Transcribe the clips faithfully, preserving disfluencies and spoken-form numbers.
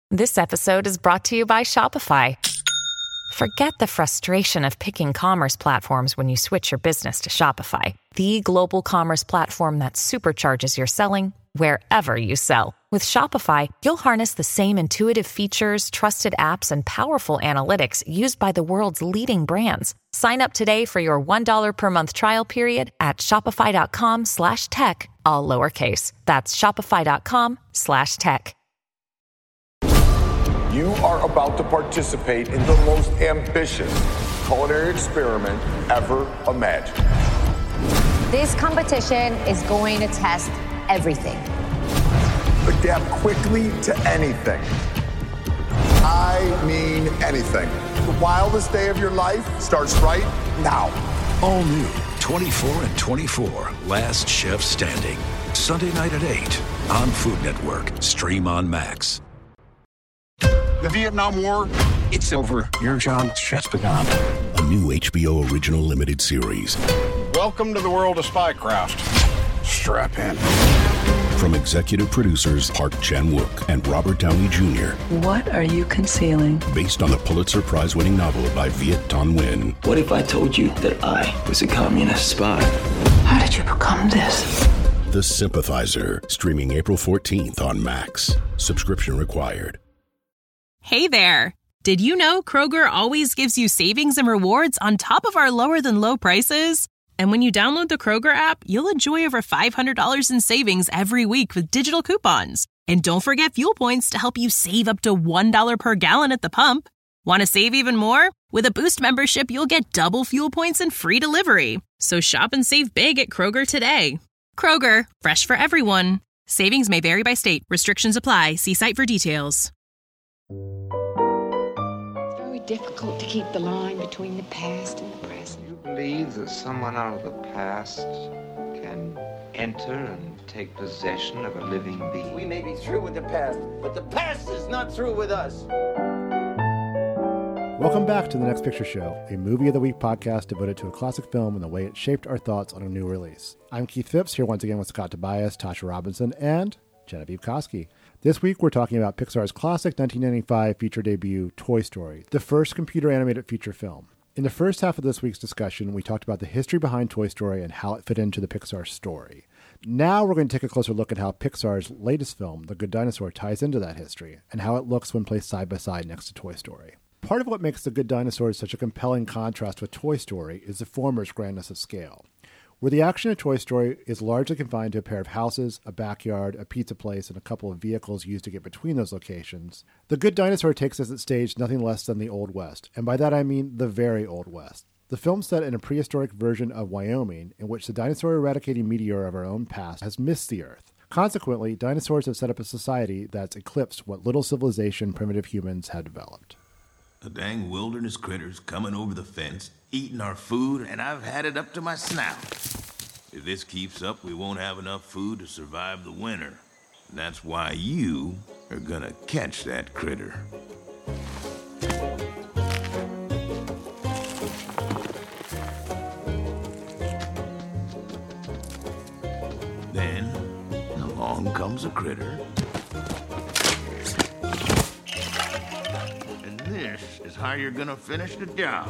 This episode is brought to you by Shopify. Forget the frustration of picking commerce platforms when you switch your business to Shopify, the global commerce platform that supercharges your selling wherever you sell. With Shopify, you'll harness the same intuitive features, trusted apps, and powerful analytics used by the world's leading brands. Sign up today for your one dollar per month trial period at shopify.com slash tech, all lowercase. That's shopify.com slash tech. You are about to participate in the most ambitious culinary experiment ever imagined. This competition is going to test everything. Adapt quickly to anything. I mean anything. The wildest day of your life starts right now. All new, twenty-four and twenty-four, Last Chef Standing. Sunday night at eight on Food Network. Stream on Max. The Vietnam War, it's over. Your job has just begun. A new H B O original limited series. Welcome to the world of spycraft. Strap in. From executive producers Park Chan-wook and Robert Downey Junior What are you concealing? Based on the Pulitzer Prize-winning novel by Viet Thanh Nguyen. What if I told you that I was a communist spy? How did you become this? The Sympathizer. Streaming April fourteenth on Max. Subscription required. Hey there! Did you know Kroger always gives you savings and rewards on top of our lower-than-low prices? And when you download the Kroger app, you'll enjoy over five hundred dollars in savings every week with digital coupons. And don't forget fuel points to help you save up to one dollar per gallon at the pump. Want to save even more? With a Boost membership, you'll get double fuel points and free delivery. So shop and save big at Kroger today. Kroger, fresh for everyone. Savings may vary by state. Restrictions apply. See site for details. It's very difficult to keep the line between the past and the present. You believe that someone out of the past can enter and take possession of a living being? We may be through with the past, but the past is not through with us. Welcome back to The Next Picture Show, a Movie of the Week podcast devoted to a classic film and the way it shaped our thoughts on a new release. I'm Keith Phipps, here once again with Scott Tobias, Tasha Robinson, and Genevieve Koski. This week, we're talking about Pixar's classic nineteen ninety-five feature debut, Toy Story, the first computer-animated feature film. In the first half of this week's discussion, we talked about the history behind Toy Story and how it fit into the Pixar story. Now we're going to take a closer look at how Pixar's latest film, The Good Dinosaur, ties into that history, and how it looks when placed side by side next to Toy Story. Part of what makes The Good Dinosaur such a compelling contrast with Toy Story is the former's grandness of scale. Where the action of Toy Story is largely confined to a pair of houses, a backyard, a pizza place, and a couple of vehicles used to get between those locations, The Good Dinosaur takes as its stage nothing less than the Old West, and by that I mean the very Old West. The film set in a prehistoric version of Wyoming, in which the dinosaur-eradicating meteor of our own past has missed the Earth. Consequently, dinosaurs have set up a society that's eclipsed what little civilization primitive humans had developed. The dang wilderness critters coming over the fence, eating our food, and I've had it up to my snout. If this keeps up, we won't have enough food to survive the winter. And that's why you are gonna catch that critter. Then, along comes a critter. This is how you're gonna finish the job.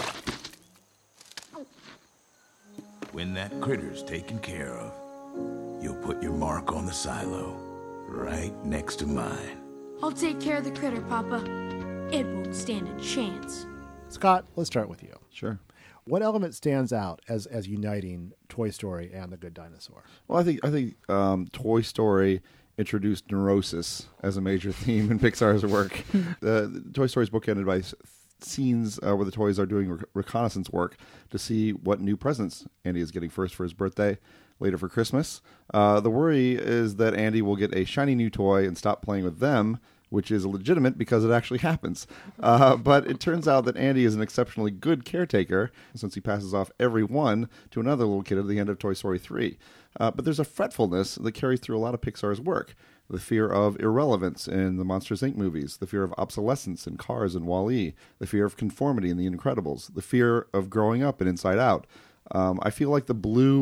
When that critter's taken care of, you'll put your mark on the silo, right next to mine. I'll take care of the critter, Papa. It won't stand a chance. Scott, let's start with you. Sure. What element stands out as as uniting Toy Story and The Good Dinosaur? Well, I think I think um, Toy Story introduced neurosis as a major theme in Pixar's work. the, the Toy Story is bookended by s- scenes uh, where the toys are doing re- reconnaissance work to see what new presents Andy is getting, first for his birthday, later for Christmas. Uh, the worry is that Andy will get a shiny new toy and stop playing with them, which is legitimate because it actually happens. Uh, but it turns out that Andy is an exceptionally good caretaker, since he passes off every one to another little kid at the end of Toy Story three. Uh, but there's a fretfulness that carries through a lot of Pixar's work. The fear of irrelevance in the Monsters, Incorporated movies, the fear of obsolescence in Cars and Wall-E, the fear of conformity in The Incredibles, the fear of growing up in Inside Out. Um, I feel like the blue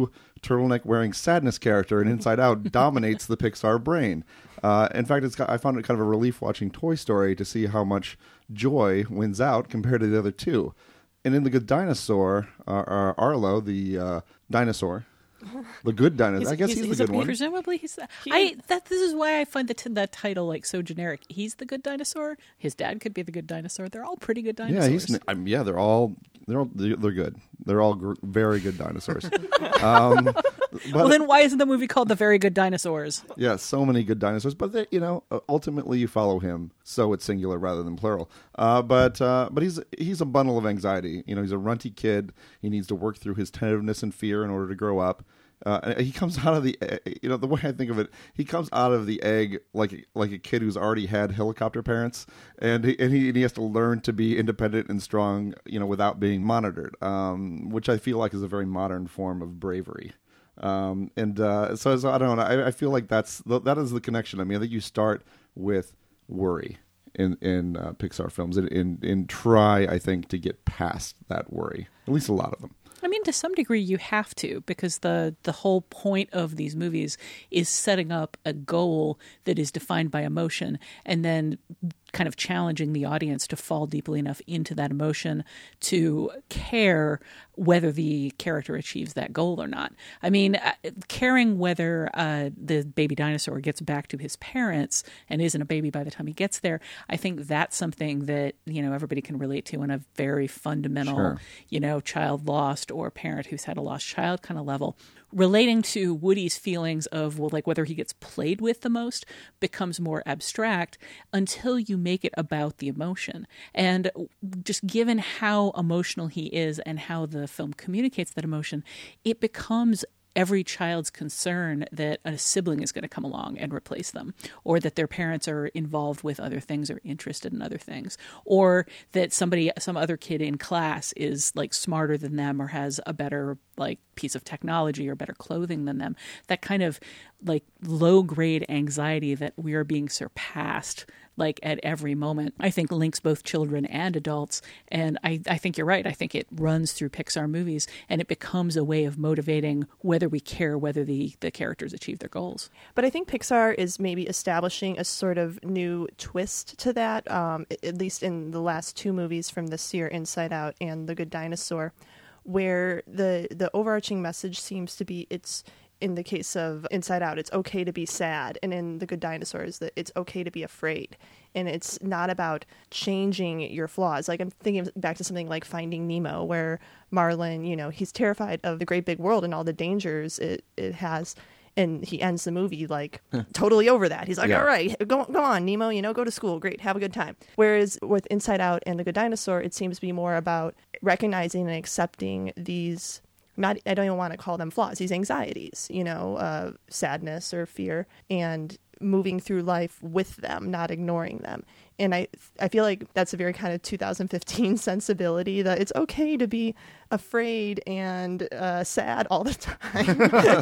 turtleneck-wearing sadness character in Inside Out dominates the Pixar brain. Uh, in fact, it's, I found it kind of a relief watching Toy Story to see how much joy wins out compared to the other two. And in The Good Dinosaur, uh, uh, Arlo, the uh, dinosaur, the good dinosaur, I guess he's, he's, he's the good a, one. Presumably he's the, I, that, this is why I find the, t- that title like so generic. He's the good dinosaur. His dad could be the good dinosaur. They're all pretty good dinosaurs. Yeah, he's, I mean, yeah they're all, they're all, they're good. They're all gr- very good dinosaurs. um, but, well, then why isn't the movie called The Very Good Dinosaurs? Yeah, so many good dinosaurs. But, they, you know, ultimately you follow him, so it's singular rather than plural. Uh, but uh, but he's he's a bundle of anxiety. You know, he's a runty kid. He needs to work through his tentativeness and fear in order to grow up. Uh, he comes out of the, you know, the way I think of it, he comes out of the egg like like a kid who's already had helicopter parents, and he and he, and he has to learn to be independent and strong, you know, without being monitored, um, which I feel like is a very modern form of bravery. Um, and uh, so, so I don't know. I, I feel like that's that is the connection. I mean, I think you start with worry in in uh, Pixar films, and, and and try, I think, to get past that worry. At least a lot of them. I mean, to some degree, you have to, because the, the whole point of these movies is setting up a goal that is defined by emotion and then kind of challenging the audience to fall deeply enough into that emotion to care whether the character achieves that goal or not. I mean, caring whether uh, the baby dinosaur gets back to his parents and isn't a baby by the time he gets there, I think that's something that, you know, everybody can relate to on a very fundamental, sure. you know, child lost or parent who's had a lost child kind of level. Relating to Woody's feelings of, well, like whether he gets played with the most becomes more abstract until you make it about the emotion. And just given how emotional he is and how the film communicates that emotion, it becomes every child's concern that a sibling is going to come along and replace them, or that their parents are involved with other things or interested in other things, or that somebody, some other kid in class is like smarter than them or has a better like piece of technology or better clothing than them. That kind of like low grade anxiety that we are being surpassed like at every moment, I think links both children and adults. And I, I think you're right. I think it runs through Pixar movies and it becomes a way of motivating whether we care whether the, the characters achieve their goals. But I think Pixar is maybe establishing a sort of new twist to that, um, at least in the last two movies from this year, Inside Out and The Good Dinosaur, where the the overarching message seems to be it's, in the case of Inside Out, it's okay to be sad. And in The Good Dinosaur, is that it's okay to be afraid. And it's not about changing your flaws. Like I'm thinking back to something like Finding Nemo, where Marlin, you know, he's terrified of the great big world and all the dangers it, it has. And he ends the movie like totally over that. He's like, yeah. all right, go, go on, Nemo, you know, go to school. Great. Have a good time. Whereas with Inside Out and The Good Dinosaur, it seems to be more about recognizing and accepting these, not, I don't even want to call them flaws, these anxieties, you know, uh, sadness or fear, and moving through life with them, not ignoring them. And I I feel like that's a very kind of two thousand fifteen sensibility, that it's okay to be afraid and uh, sad all the time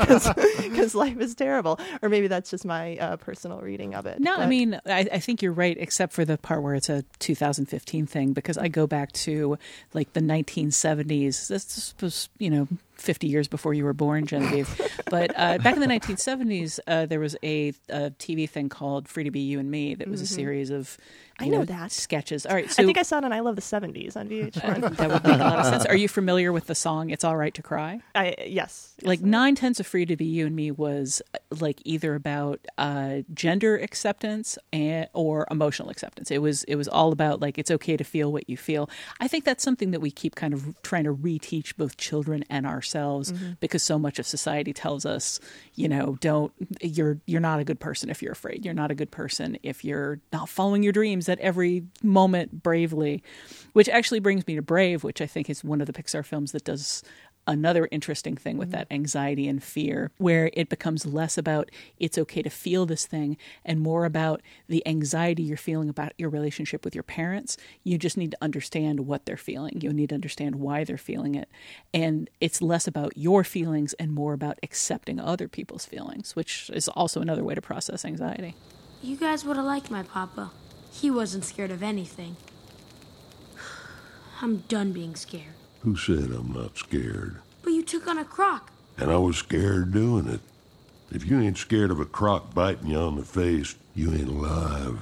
because life is terrible. Or maybe that's just my uh, personal reading of it. No, but. I mean, I, I think you're right, except for the part where it's a two thousand fifteen thing, because I go back to like the nineteen seventies. This was, you know, fifty years before you were born, Genevieve. But uh, back in the nineteen seventies, uh, there was a, a T V thing called Free to Be You and Me that was mm-hmm. a series of I know, know that sketches. All right, so I think I saw it on I Love the seventies on V H one. Uh, that would make a lot of sense. Are you familiar with the song "It's All Right to Cry"? I yes. Like nine tenths of Free to Be You and Me was like either about uh, gender acceptance and, or emotional acceptance. It was it was all about like it's okay to feel what you feel. I think that's something that we keep kind of trying to reteach both children and ourselves, mm-hmm. because so much of society tells us, you know, don't you're you're not a good person if you're afraid. You're not a good person if you're not following your dreams at every moment bravely, which actually brings me to Brave, which I think is one of the Pixar films that does another interesting thing with mm-hmm. that anxiety and fear, where it becomes less about it's okay to feel this thing and more about the anxiety you're feeling about your relationship with your parents. You just need to understand what they're feeling. You need to understand why they're feeling it. And it's less about your feelings and more about accepting other people's feelings, which is also another way to process anxiety. You guys would have liked my papa. He wasn't scared of anything. I'm done being scared. Who said I'm not scared? But you took on a croc. and I was scared doing it. If you ain't scared of a croc biting you on the face, you ain't alive.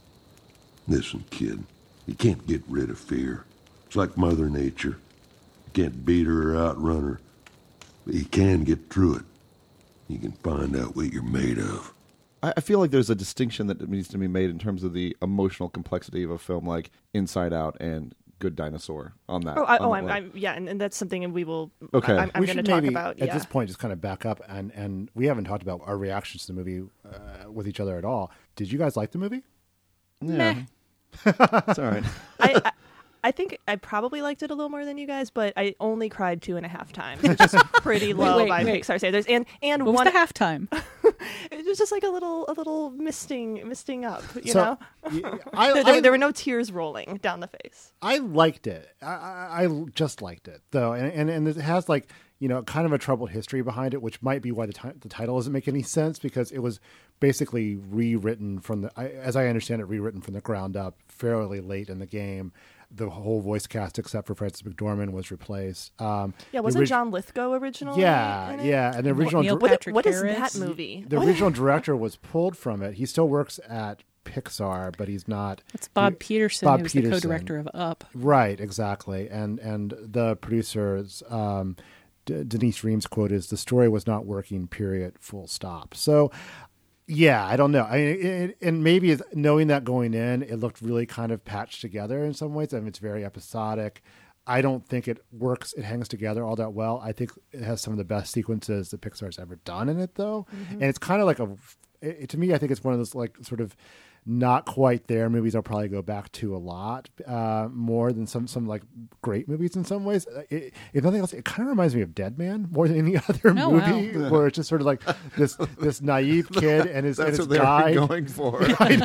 Listen, kid, you can't get rid of fear. It's like Mother Nature. You can't beat her or outrun her, but you can get through it. You can find out what you're made of. I feel like there's a distinction that needs to be made in terms of the emotional complexity of a film like Inside Out and Good Dinosaur on that. Oh, I, on oh, that I'm, I'm, yeah, and, and that's something we will. Okay, I'm, I'm we going to should talk maybe, about. At yeah. this point, just kind of back up, and, and we haven't talked about our reactions to the movie uh, with each other at all. Did you guys like the movie? Yeah, it's all right. I, I I think I probably liked it a little more than you guys, but I only cried two and a half times, which is pretty low wait, by wait. Pixar standards. And and what one was the halftime? It was just like a little a little misting misting up, you So, know. y- I- there, there, I- there were no tears rolling down the face. I liked it. I, I, I just liked it, though, and, and and it has like you know kind of a troubled history behind it, which might be why the ti- the title doesn't make any sense, because it was basically rewritten from the, I, as I understand it, rewritten from the ground up fairly late in the game. The whole voice cast, except for Frances McDormand, was replaced. Um, Yeah, the wasn't orig- John Lithgow originally? Yeah, in it? yeah, and the original Neil dir- Patrick What is Harris? that movie? the original director was pulled from it. He still works at Pixar, but he's not. It's Bob he- Peterson, Bob who's Peterson. the co-director of Up. Right, exactly, and and the producers. Um, D- Denise Ream's quote is, "The story was not working. Period. Full stop." So, yeah, I don't know. I mean, it, and maybe it's, knowing that going in, it looked really kind of patched together in some ways. I mean, it's very episodic. I don't think it works. It hangs together all that well. I think it has some of the best sequences that Pixar's ever done in it, though. Mm-hmm. And it's kind of like a. It, to me, I think it's one of those like sort of not quite there movies I'll probably go back to a lot uh, more than some some like great movies in some ways. It, if nothing else, it kind of reminds me of Dead Man more than any other Oh, movie, wow. where it's just sort of like this this naive kid and his, That's and his what they guide were going for.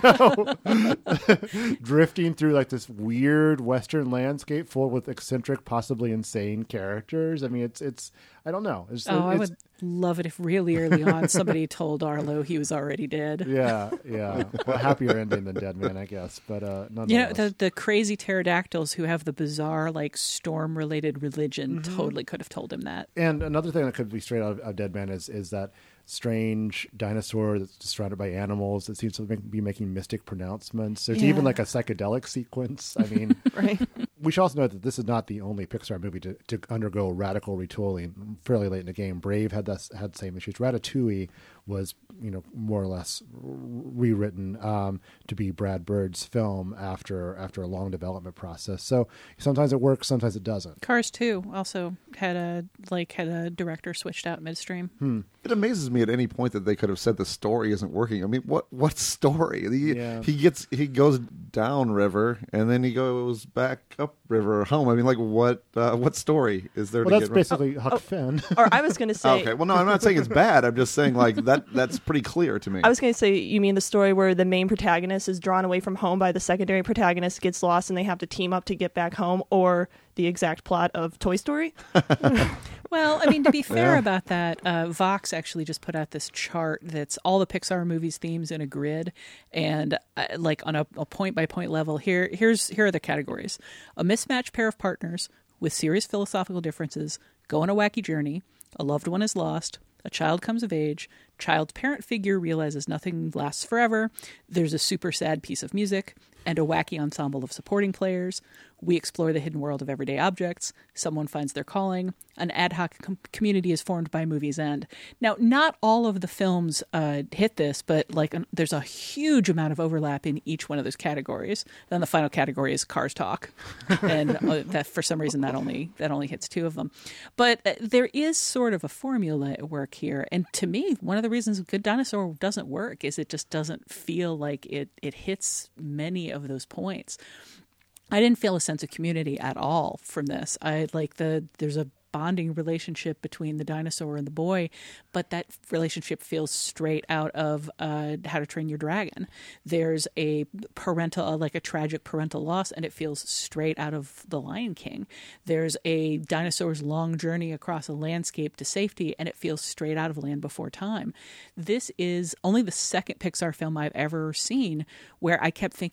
I know, drifting through like this weird Western landscape full with eccentric, possibly insane characters. I mean, it's it's I don't know. It's, Oh, I it's, would love it if really early on somebody told Arlo he was already dead. Yeah, yeah. Well, happier ending than Dead Man, I guess. But uh, You know, nonetheless. the, the crazy pterodactyls who have the bizarre, like, storm-related religion Mm-hmm. totally could have told him that. And another thing that could be straight out of, of Dead Man is is that strange dinosaur that's surrounded by animals that seems to make, be making mystic pronouncements. There's Yeah. even like a psychedelic sequence. I mean, Right. we should also note that this is not the only Pixar movie to, to undergo radical retooling fairly late in the game. Brave had this, had the same issues. Ratatouille was, you know, more or less rewritten um, to be Brad Bird's film after after a long development process. So sometimes it works, sometimes it doesn't. Cars two also had a like had a director switched out midstream. Hmm. It amazes me at any point that they could have said the story isn't working. I mean, what what story? He, Yeah. he gets he goes down river and then he goes back up river home. I mean, like what uh, what story is there? Well, to that's get basically Huck Finn. Or I was going to say. Okay, well, no, I'm not saying it's bad. I'm just saying like that. That's pretty clear to me. I was going to say, you mean the story where the main protagonist is drawn away from home by the secondary protagonist, gets lost, and they have to team up to get back home, or the exact plot of Toy Story? Well, I mean, to be fair Yeah. about that, uh, Vox actually just put out this chart that's all the Pixar movies themes in a grid, and uh, like on a, a point-by-point level. Here, here's here are the categories: a mismatched pair of partners with serious philosophical differences go on a wacky journey, a loved one is lost, a child comes of age, child's parent figure realizes nothing lasts forever, there's a super sad piece of music, and a wacky ensemble of supporting players. We explore the hidden world of everyday objects. Someone finds their calling. An ad hoc com- community is formed by movie's end. Now, not all of the films uh, hit this, but like um, there's a huge amount of overlap in each one of those categories. Then the final category is Cars Talk, and uh, that for some reason that only that only hits two of them. But uh, there is sort of a formula at work here, and to me, one of the reasons Good Dinosaur doesn't work is it just doesn't feel like it it hits many of those points. I didn't feel a sense of community at all from this. I like the there's a bonding relationship between the dinosaur and the boy, but that relationship feels straight out of uh, How to Train Your Dragon. There's a parental, uh, like a tragic parental loss, and it feels straight out of The Lion King. There's a dinosaur's long journey across a landscape to safety, and it feels straight out of Land Before Time. This is only the second Pixar film I've ever seen where I kept thinking,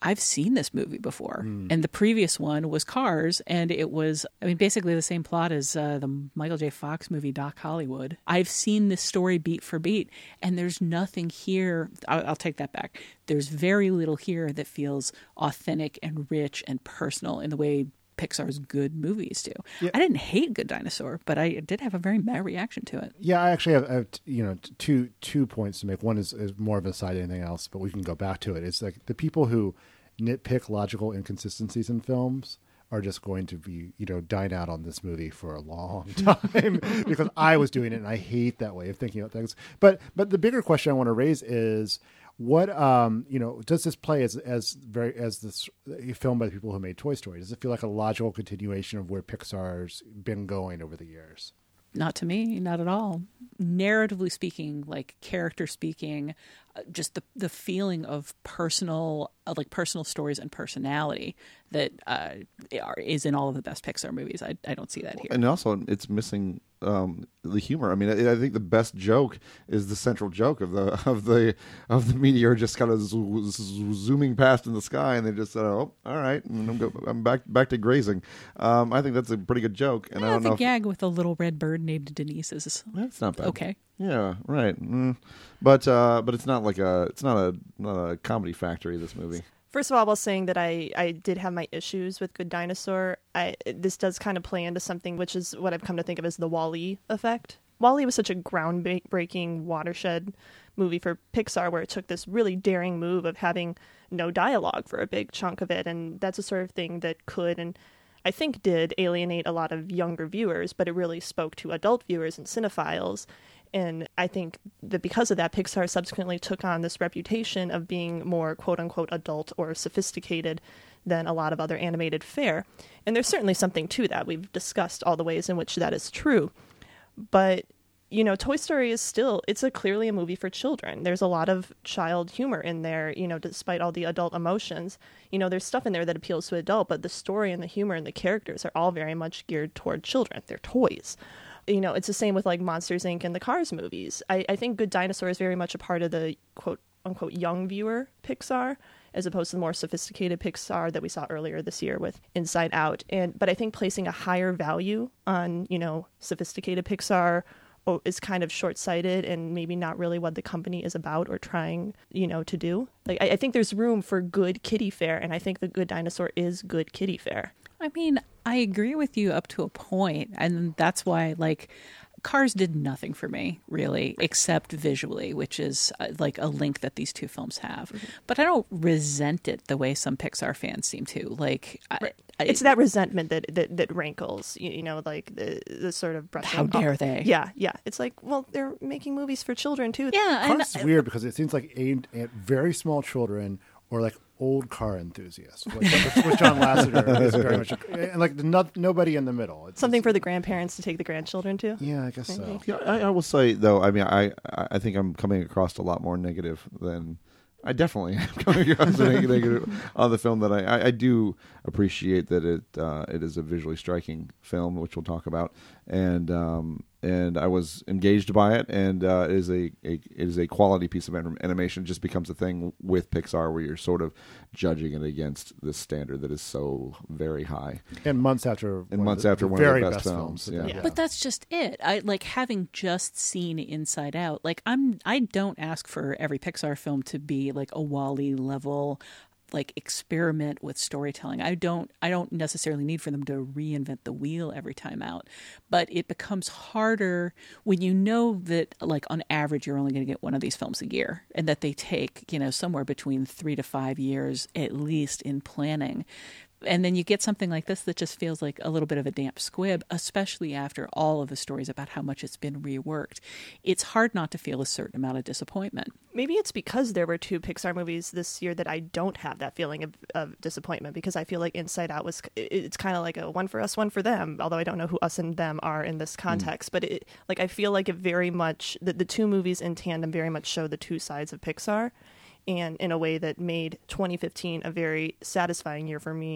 I've seen this movie before. Mm. And the previous one was Cars, and it was, I mean, basically the same plot as uh, the Michael J. Fox movie Doc Hollywood. I've seen this story beat for beat, and there's nothing here. I'll, I'll take that back. There's very little here that feels authentic and rich and personal in the way Pixar's good movies do. Yeah. I didn't hate Good Dinosaur, but I did have a very mad reaction to it. Yeah, I actually have, I have you know, two two points to make. One is, is more of a side than anything else, but we can go back to it. It's like the people who nitpick logical inconsistencies in films are just going to be, you know, dine out on this movie for a long time because I was doing it and I hate that way of thinking about things. But but the bigger question I want to raise is, what um you know does this play as as very as this a film by the people who made Toy Story? Does it feel like a logical continuation of where Pixar's been going over the years? Not to me, not at all. Narratively speaking, like character speaking, uh, just the the feeling of personal, uh, like personal stories and personality that uh, are, is in all of the best Pixar movies. I I don't see that here. And also, it's missing um, the humor. I mean, I, I think the best joke is the central joke of the of the of the meteor just kind of zo- zo- zooming past in the sky, and they just said, "Oh, all right, and I'm, go- I'm back back to grazing." Um, I think that's a pretty good joke. And yeah, I don't the know. The gag with a little red bird named Denise is that's not bad. Okay. Yeah, right. Mm. But uh, but it's not like a it's not a not a comedy factory, this movie. First of all, while saying that I, I did have my issues with Good Dinosaur, I, this does kind of play into something, which is what I've come to think of as the Wall-E effect. Wall-E was such a groundbreaking watershed movie for Pixar, where it took this really daring move of having no dialogue for a big chunk of it, and that's a sort of thing that could and I think did alienate a lot of younger viewers, but it really spoke to adult viewers and cinephiles. And I think that because of that, Pixar subsequently took on this reputation of being more quote-unquote adult or sophisticated than a lot of other animated fare. And there's certainly something to that. We've discussed all the ways in which that is true. But, you know, Toy Story is still, it's a clearly a movie for children. There's a lot of child humor in there, you know, despite all the adult emotions. You know, there's stuff in there that appeals to adult, but the story and the humor and the characters are all very much geared toward children. They're toys. You know, it's the same with like Monsters, Incorporated and the Cars movies. I, I think Good Dinosaur is very much a part of the quote unquote young viewer Pixar, as opposed to the more sophisticated Pixar that we saw earlier this year with Inside Out. And but I think placing a higher value on, you know, sophisticated Pixar is kind of short-sighted and maybe not really what the company is about or trying, you know, to do. Like I, I think there's room for good kiddie fare, and I think the Good Dinosaur is good kiddie fare. I mean, I agree with you up to a point, and that's why, like, Cars did nothing for me, really, except visually, which is uh, like a link that these two films have. Mm-hmm. But I don't resent it the way some Pixar fans seem to. Like, right. I, it's that resentment that, that, that rankles, you, you know, like the, the sort of brushing. How dare up. they? Yeah, yeah. It's like, well, they're making movies for children, too. Yeah. Cars is weird because it seems like aimed at very small children or like old car enthusiasts, which, which John Lasseter is very much, and like no, nobody in the middle. It's something just, for the grandparents to take the grandchildren to. Yeah, I guess maybe. so. Yeah, I, I will say though. I mean, I I think I'm coming across a lot more negative than I definitely am coming across negative on the film. That I, I, I do appreciate that it uh, it is a visually striking film, which we'll talk about, and um, and I was engaged by it, and uh, it is a, a it is a quality piece of animation. It just becomes a thing with Pixar where you're sort of judging it against this standard that is so very high. And months after, and months the, after the one very of the best, best films. films. Yeah. Yeah. But that's just it. I like having just seen Inside Out. Like I'm, I don't ask for every Pixar film to be like a Wall-E level, like experiment with storytelling. I don't I don't necessarily need for them to reinvent the wheel every time out, but it becomes harder when you know that like on average you're only going to get one of these films a year, and that they take, you know, somewhere between three to five years at least in planning. And then you get something like this that just feels like a little bit of a damp squib, especially after all of the stories about how much it's been reworked. It's hard not to feel a certain amount of disappointment. Maybe it's because there were two Pixar movies this year that I don't have that feeling of, of disappointment, because I feel like Inside Out was, it's kind of like a one for us, one for them, although I don't know who us and them are in this context. Mm. But it, like I feel like it very much, the, the two movies in tandem very much show the two sides of Pixar. And in a way that made twenty fifteen a very satisfying year for me,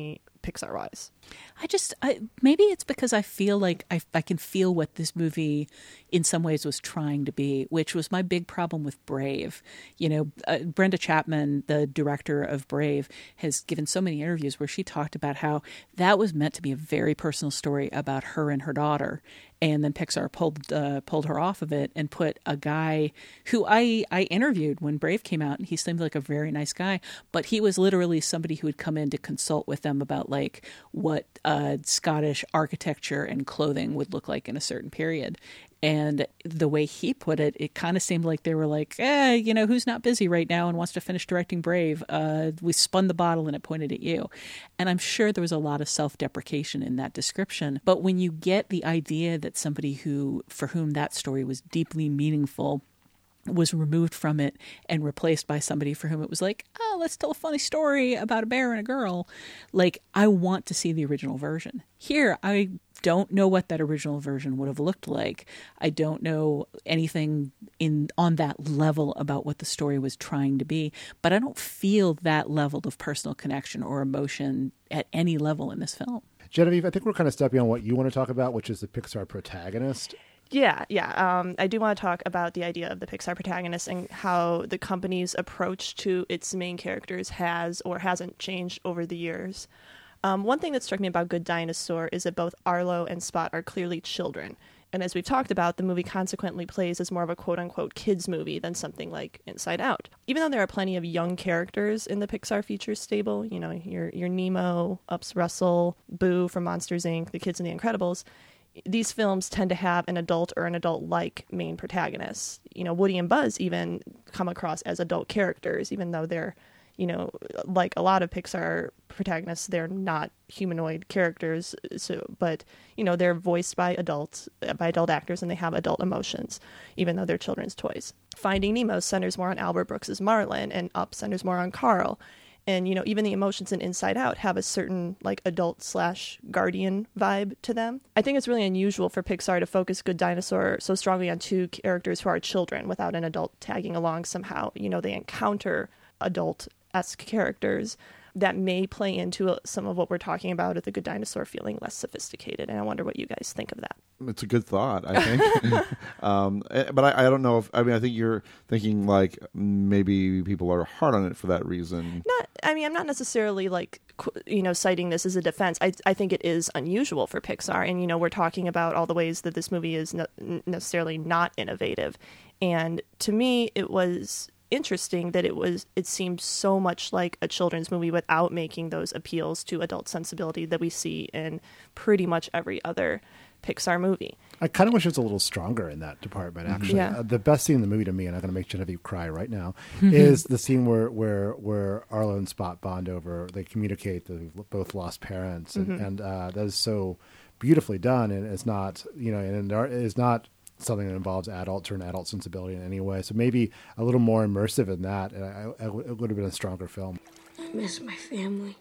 Pixar-wise. I just, I, maybe it's because I feel like I, I can feel what this movie in some ways was trying to be, which was my big problem with Brave. You know, uh, Brenda Chapman, the director of Brave, has given so many interviews where she talked about how that was meant to be a very personal story about her and her daughter. And then Pixar pulled uh, pulled her off of it and put a guy who I, I interviewed when Brave came out, and he seemed like a very nice guy, but he was literally somebody who would come in to consult with them about like what uh, Scottish architecture and clothing would look like in a certain period. And the way he put it, it kind of seemed like they were like, eh, you know, who's not busy right now and wants to finish directing Brave? Uh, we spun the bottle and it pointed at you. And I'm sure there was a lot of self-deprecation in that description. But when you get the idea that somebody who, for whom that story was deeply meaningful, was removed from it and replaced by somebody for whom it was like, oh, let's tell a funny story about a bear and a girl. Like, I want to see the original version. Here, I don't know what that original version would have looked like. I don't know anything in on that level about what the story was trying to be, but I don't feel that level of personal connection or emotion at any level in this film. Genevieve, I think we're kind of stepping on what you want to talk about, which is the Pixar protagonist. Yeah, yeah. Um, I do want to talk about the idea of the Pixar protagonist and how the company's approach to its main characters has or hasn't changed over the years. Um, one thing that struck me about Good Dinosaur is that both Arlo and Spot are clearly children. And as we've talked about, the movie consequently plays as more of a quote-unquote kids movie than something like Inside Out. Even though there are plenty of young characters in the Pixar features stable, you know, your, your Nemo, Ups Russell, Boo from Monsters, Incorporated, The Kids and the Incredibles, these films tend to have an adult or an adult-like main protagonist. You know, Woody and Buzz even come across as adult characters, even though they're, you know, like a lot of Pixar protagonists, they're not humanoid characters. So, but, you know, they're voiced by adults, by adult actors, and they have adult emotions, even though they're children's toys. Finding Nemo centers more on Albert Brooks's Marlin, and Up centers more on Carl. And, you know, even the emotions in Inside Out have a certain, like, adult slash guardian vibe to them. I think it's really unusual for Pixar to focus Good Dinosaur so strongly on two characters who are children without an adult tagging along somehow. You know, they encounter adult-esque characters that may play into some of what we're talking about at The Good Dinosaur feeling less sophisticated. And I wonder what you guys think of that. It's a good thought, I think. um, but I, I don't know if, I mean, I think you're thinking like maybe people are hard on it for that reason. Not, I mean, I'm not necessarily like, you know, citing this as a defense. I, I think it is unusual for Pixar. And, you know, we're talking about all the ways that this movie is no, necessarily not innovative. And to me, it was interesting that it was it seemed so much like a children's movie without making those appeals to adult sensibility that we see in pretty much every other Pixar movie. I kind of wish it was a little stronger in that department, actually. Yeah. Uh, the best scene in the movie to me, and I'm going to make Genevieve cry right now, is the scene where, where where Arlo and Spot bond over, they communicate that they've both lost parents, and, Mm-hmm. and uh, that is so beautifully done, and it's not, you know, and it is not something that involves adults or an adult sensibility in any way. So maybe a little more immersive in that, and I, I, it would have been a stronger film. I miss my family.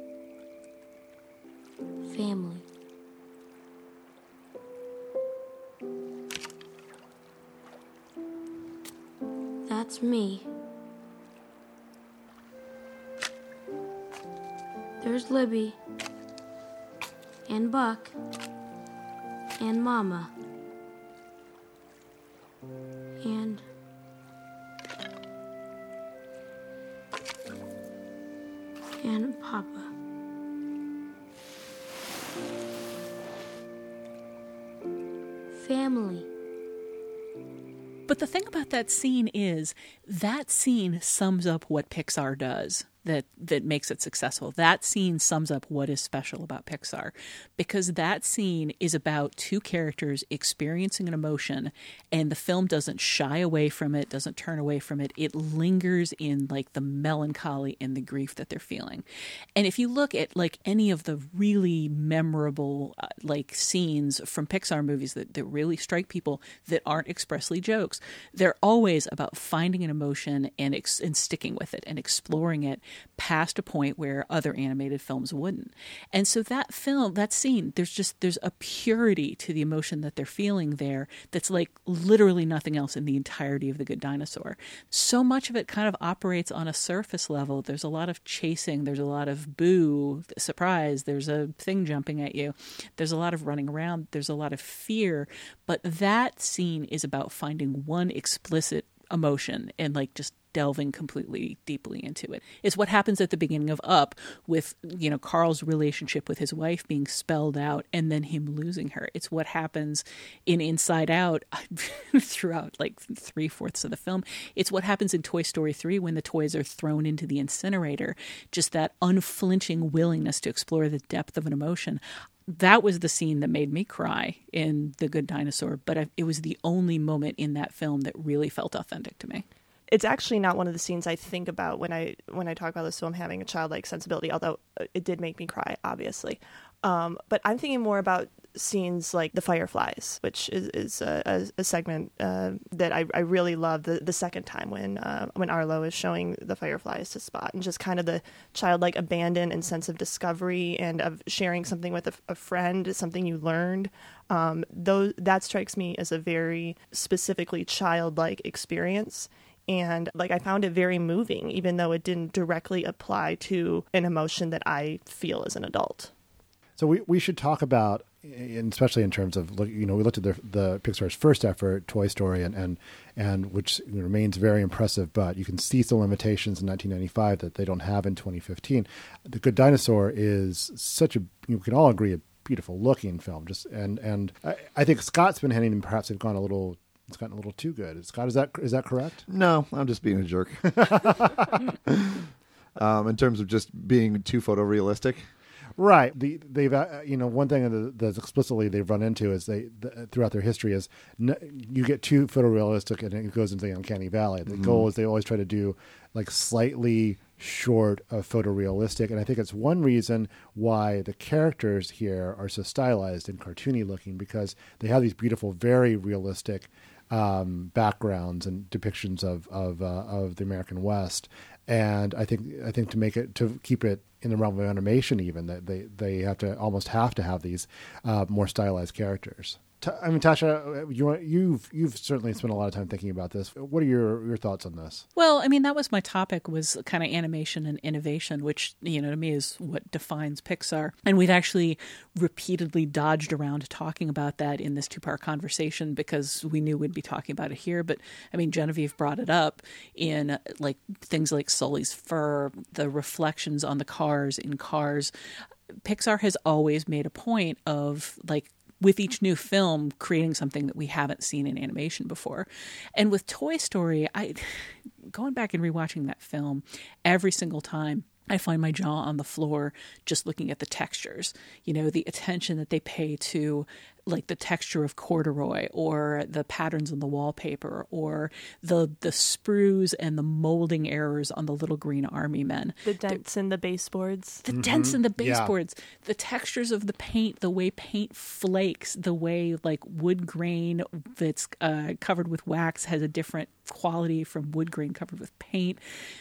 Family. That's me. There's Libby. And Buck. And Mama. And and Papa. Family. But the thing about that scene is that scene sums up what Pixar does. That that makes it successful. That scene sums up what is special about Pixar, because that scene is about two characters experiencing an emotion, and the film doesn't shy away from it, doesn't turn away from it. It lingers in like the melancholy and the grief that they're feeling. And if you look at like any of the really memorable uh, like scenes from Pixar movies that, that really strike people that aren't expressly jokes, they're always about finding an emotion and ex- and sticking with it and exploring it. past a point where other animated films wouldn't. And so that film, that scene, there's just, there's a purity to the emotion that they're feeling there that's like literally nothing else in the entirety of The Good Dinosaur. So much of it kind of operates on a surface level. There's a lot of chasing, there's a lot of boo, surprise, there's a thing jumping at you, there's a lot of running around, there's a lot of fear, but that scene is about finding one explicit emotion and like just delving completely deeply into it. It's what happens at the beginning of Up with, you know, Carl's relationship with his wife being spelled out and then him losing her. It's what happens in Inside Out throughout like three-fourths of the film. It's what happens in Toy Story three when the toys are thrown into the incinerator. Just that unflinching willingness to explore the depth of an emotion. That was the scene that made me cry in The Good Dinosaur, but it was the only moment in that film that really felt authentic to me. It's actually not one of the scenes I think about when I when I talk about this film having a childlike sensibility, although it did make me cry, obviously. Um, but I'm thinking more about scenes like The Fireflies, which is, is a, a, a segment uh, that I, I really love the, the second time when uh, when Arlo is showing the fireflies to Spot, and just kind of the childlike abandon and sense of discovery and of sharing something with a, a friend, something you learned. Um, those, that strikes me as a very specifically childlike experience. And like I found it very moving, even though it didn't directly apply to an emotion that I feel as an adult. So we, we should talk about, and especially in terms of, you know, we looked at the, the Pixar's first effort, Toy Story, and and, and which remains very impressive, but you can see some limitations in nineteen ninety-five that they don't have in twenty fifteen. The Good Dinosaur is such a, you can all agree, a beautiful looking film. Just and and I, I think Scott's been hinting perhaps they've gone a little. It's gotten a little too good. Scott, is that is that correct? No, I'm just being a jerk. um, in terms of just being too photorealistic. Right. The, they've uh, you know, one thing that's explicitly they've run into is they the, throughout their history is n- you get too photorealistic and it goes into the uncanny valley. The mm-hmm. goal is they always try to do like slightly short of photorealistic, and I think it's one reason why the characters here are so stylized and cartoony looking, because they have these beautiful, very realistic um, backgrounds and depictions of of, uh, of the American West. And I think I think to make it to keep it in the realm of animation, even that they they have to almost have to have these uh, more stylized characters. I mean, Tasha, you, you've you've certainly spent a lot of time thinking about this. What are your, your thoughts on this? Well, I mean, that was my topic, was kind of animation and innovation, which, you know, to me is what defines Pixar. And we've actually repeatedly dodged around talking about that in this two-part conversation because we knew we'd be talking about it here. But, I mean, Genevieve brought it up in, like, things like Sully's fur, the reflections on the cars in Cars. Pixar has always made a point of, like, with each new film, creating something that we haven't seen in animation before. And with Toy Story, I going back and rewatching that film, every single time I find my jaw on the floor just looking at the textures, you know, the attention that they pay to like the texture of corduroy or the patterns on the wallpaper or the the sprues and the molding errors on the little green army men. The dents in the baseboards. The mm-hmm. dents in the baseboards. Yeah. The textures of the paint, the way paint flakes, the way like wood grain that's uh, covered with wax has a different quality from wood grain covered with paint.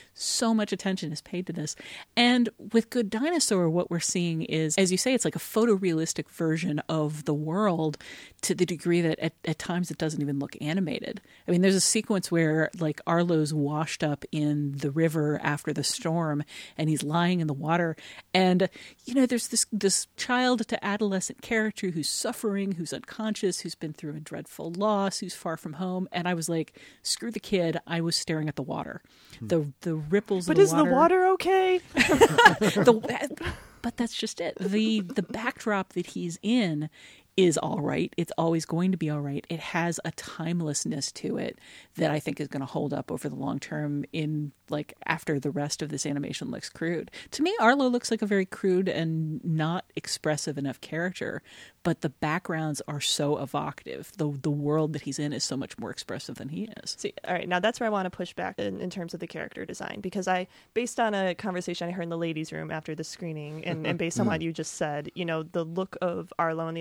So much attention is paid to this. And with Good Dinosaur, what we're seeing is, as you say, it's like a photorealistic version of the world to the degree that at, at times it doesn't even look animated. I mean, there's a sequence where like Arlo's washed up in the river after the storm and he's lying in the water. And, you know, there's this, this child to adolescent character who's suffering, who's unconscious, who's been through a dreadful loss, who's far from home. And I was like, screw the kid. I was staring at the water. Hmm. The the ripples but of the is water. the water okay? the, but that's just it. The the backdrop that he's in is all right. It's always going to be all right. It has a timelessness to it that I think is going to hold up over the long term in like after the rest of this animation looks crude. To me, Arlo looks like a very crude and not expressive enough character, but the backgrounds are so evocative. The the world that he's in is so much more expressive than he is. See, all right, now that's where I want to push back in, in terms of the character design, because I, based on a conversation I heard in the ladies' room after the screening, and, and based on what you just said, you know, the look of Arlo and the other dinosaurs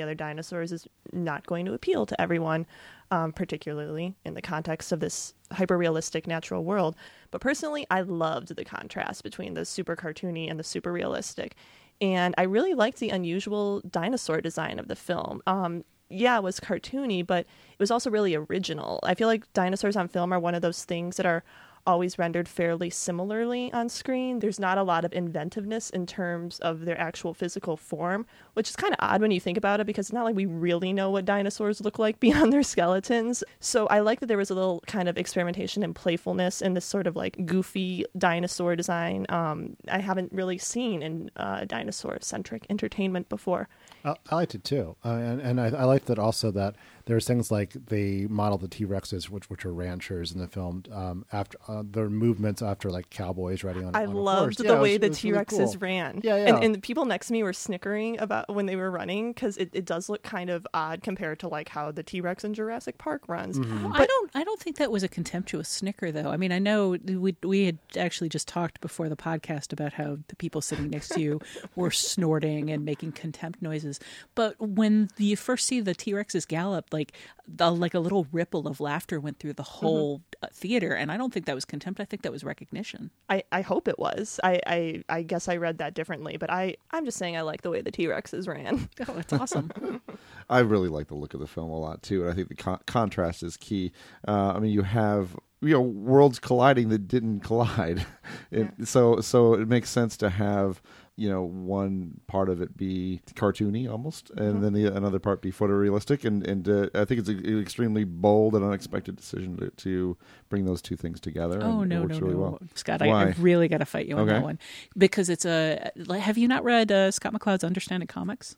dinosaurs is not going to appeal to everyone, um, particularly in the context of this hyper-realistic natural world. But personally, I loved the contrast between the super cartoony and the super realistic. And I really liked the unusual dinosaur design of the film. Um, yeah, it was cartoony, but it was also really original. I feel like dinosaurs on film are one of those things that are always rendered fairly similarly on screen. There's not a lot of inventiveness in terms of their actual physical form, which is kind of odd when you think about it, because it's not like we really know what dinosaurs look like beyond their skeletons. So I like that there was a little kind of experimentation and playfulness in this sort of like goofy dinosaur design um, I haven't really seen in uh, dinosaur-centric entertainment before. I, I liked it too. Uh, and and I, I liked that also that there's things like they model the T-Rexes, which which are ranchers in the film, um, after uh, their movements after like cowboys riding on, I on a loved horse. the Yeah, way was, the T-Rexes really cool. ran. Yeah, yeah. And, and the people next to me were snickering about when they were running, because it, it does look kind of odd compared to like how the T-Rex in Jurassic Park runs. Mm-hmm. But I don't I don't think that was a contemptuous snicker, though. I mean, I know we we had actually just talked before the podcast about how the people sitting next to you were snorting and making contempt noises. But when you first see the T-Rexes gallop, like the, like a little ripple of laughter went through the whole mm-hmm. theater, and I don't think that was contempt. I think that was recognition. I, I hope it was. I, I, I guess I read that differently, but I, I'm just saying I like the way the T-Rexes ran. Oh, it's awesome. I really like the look of the film a lot, too, and I think the con- contrast is key. Uh, I mean, you have you know worlds colliding that didn't collide. it, yeah. So so it makes sense to have you know one part of it be cartoony almost, and mm-hmm. then the another part be photorealistic, and and uh, I think it's a, an extremely bold and unexpected decision to, to bring those two things together. Oh and no it works no really no, well. Scott, I, I really got to fight you on okay. that one, because it's a. Have you not read uh, Scott McCloud's Understanding Comics?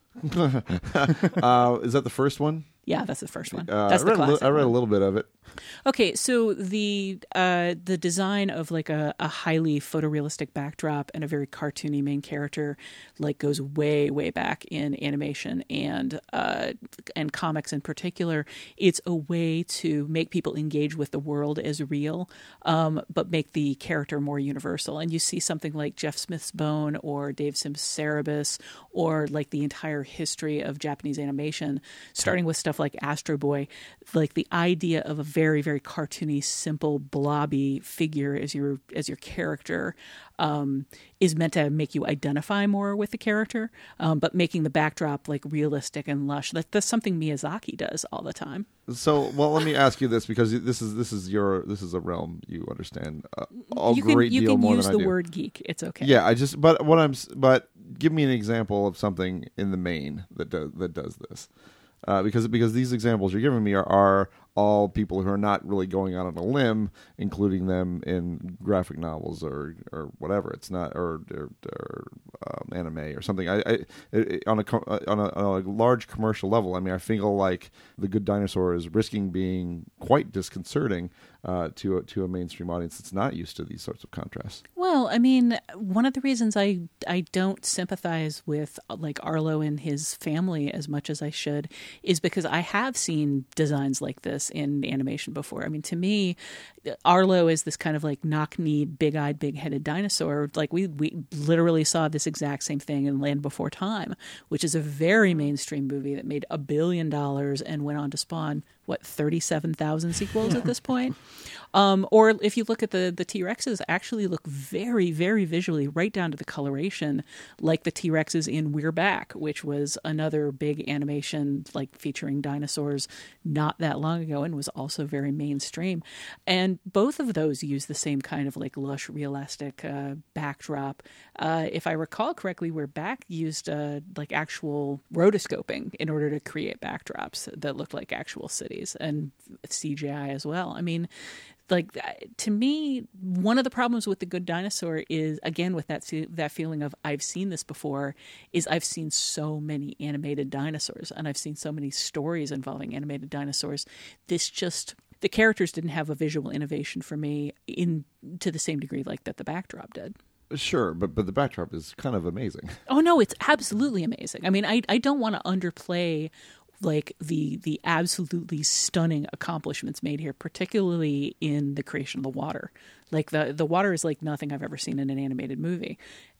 uh, is that the first one? Yeah, that's the first one. Uh, that's I the read, classic li- I read one. a little bit of it. Okay, so the uh, the design of like a, a highly photorealistic backdrop and a very cartoony main character like goes way way back in animation and uh, and comics in particular. It's a way to make people engage with the world as real, um, but make the character more universal. And you see something like Jeff Smith's Bone or Dave Sim's Cerebus, or like the entire history of Japanese animation, starting with stuff like Astro Boy, like the idea of a very, very cartoony, simple, blobby figure as your as your character um, is meant to make you identify more with the character, um, but making the backdrop like realistic and lush. That, that's something Miyazaki does all the time. So, well, let me ask you this, because this is this is your this is a realm you understand a, a you can, great you deal can more use than I the do. word geek. It's okay. Yeah, I just but what I'm but give me an example of something in the main that does that does this. Uh, because because these examples you're giving me are, are all people who are not really going out on a limb, including them in graphic novels or, or whatever. It's not or, or, or um, anime or something. I, I it, on a on a on a large commercial level. I mean, I feel like The Good Dinosaur is risking being quite disconcerting uh, to a, to a mainstream audience that's not used to these sorts of contrasts. Well, I mean, one of the reasons I I don't sympathize with like Arlo and his family as much as I should is because I have seen designs like this in animation before. I mean, to me, Arlo is this kind of like knock-kneed, big-eyed, big-headed dinosaur. Like we we literally saw this exact same thing in Land Before Time, which is a very mainstream movie that made a billion dollars and went on to spawn what thirty-seven thousand sequels at this point. Um, or if you look at the the T-Rexes, actually look very, very visually, right down to the coloration, like the T-Rexes in We're Back, which was another big animation like featuring dinosaurs not that long ago and was also very mainstream. And both of those use the same kind of like lush, realistic uh, backdrop. Uh, if I recall correctly, We're Back used uh, like actual rotoscoping in order to create backdrops that looked like actual cities, and C G I as well. I mean, like to me, one of the problems with The Good Dinosaur is, again, with that that feeling of I've seen this before, is I've seen so many animated dinosaurs and I've seen so many stories involving animated dinosaurs. This just, the characters didn't have a visual innovation for me in to the same degree like that the backdrop did. Sure, but but the backdrop is kind of amazing. Oh no, it's absolutely amazing. I mean, I I don't want to underplay like the the absolutely stunning accomplishments made here, particularly in the creation of the water. Like the the water is like nothing I've ever seen in an animated movie.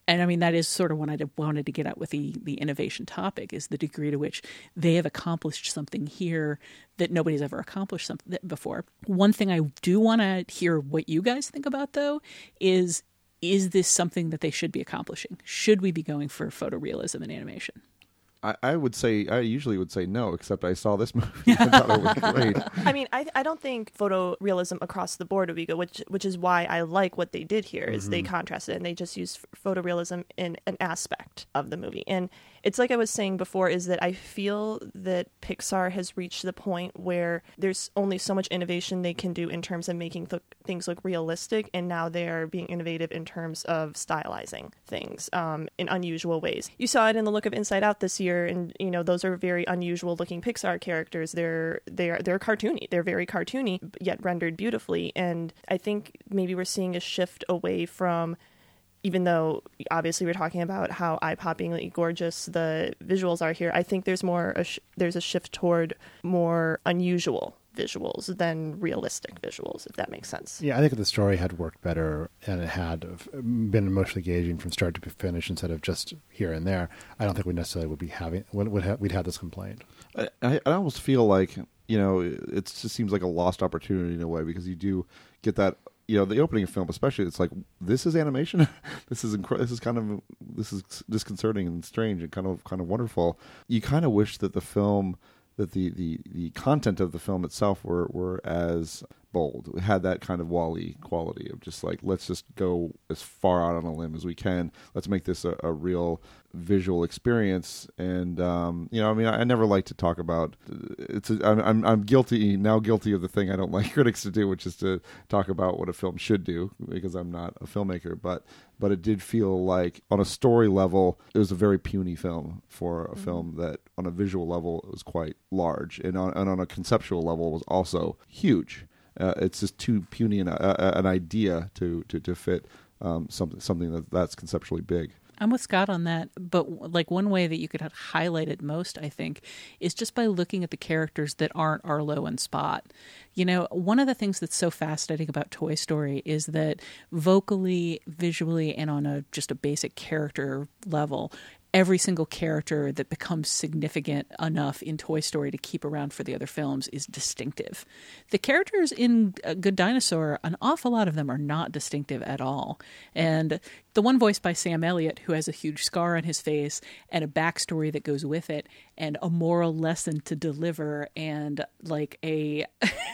And I mean, that is sort of what I wanted to get at with the, the innovation topic, is the degree to which they have accomplished something here that nobody's ever accomplished something before. One thing I do want to hear what you guys think about, though, is, is this something that they should be accomplishing? Should we be going for photorealism in animation? I, I would say, I usually would say no, except I saw this movie and I thought it was great. I mean, I I don't think photorealism across the board would be good, which which is why I like what they did here, is mm-hmm. they contrasted and they just used photorealism in an aspect of the movie. And it's like I was saying before, is that I feel that Pixar has reached the point where there's only so much innovation they can do in terms of making th- things look realistic, and now they're being innovative in terms of stylizing things um, in unusual ways. You saw it in the look of Inside Out this year, and you know those are very unusual looking Pixar characters. They're they're they're cartoony. They're very cartoony, yet rendered beautifully. And I think maybe we're seeing a shift away from, even though obviously we're talking about how eye-poppingly gorgeous the visuals are here, I think there's more a sh- there's a shift toward more unusual visuals than realistic visuals, if that makes sense. Yeah, I think if the story had worked better and it had been emotionally engaging from start to finish instead of just here and there, I don't think we necessarily would be having would, would have, we'd have this complaint. I, I almost feel like, you know, it just seems like a lost opportunity in a way, because you do get that. You know, the opening of film, especially, it's like, this is animation. this is incre- This is kind of this is disconcerting and strange and kind of kind of wonderful. You kind of wish that the film, that the, the, the content of the film itself were were as bold. It had that kind of WALL-E quality of just like, let's just go as far out on a limb as we can. Let's make this a, a real visual experience. And um, you know, I mean, I, I never like to talk about. It's a, I'm, I'm I'm guilty now, guilty of the thing I don't like critics to do, which is to talk about what a film should do, because I'm not a filmmaker. But but it did feel like, on a story level, it was a very puny film for a mm-hmm. film that, on a visual level, was quite large, and on, and on a conceptual level, was also huge. Uh, it's just too puny an, uh, an idea to to, to fit um, something something that, that's conceptually big. I'm with Scott on that, but like one way that you could highlight it most, I think, is just by looking at the characters that aren't Arlo and Spot. You know, one of the things that's so fascinating about Toy Story is that vocally, visually, and on a just a basic character level, every single character that becomes significant enough in Toy Story to keep around for the other films is distinctive. The characters in Good Dinosaur, an awful lot of them are not distinctive at all. And the one voiced by Sam Elliott, who has a huge scar on his face and a backstory that goes with it, and a moral lesson to deliver, and like a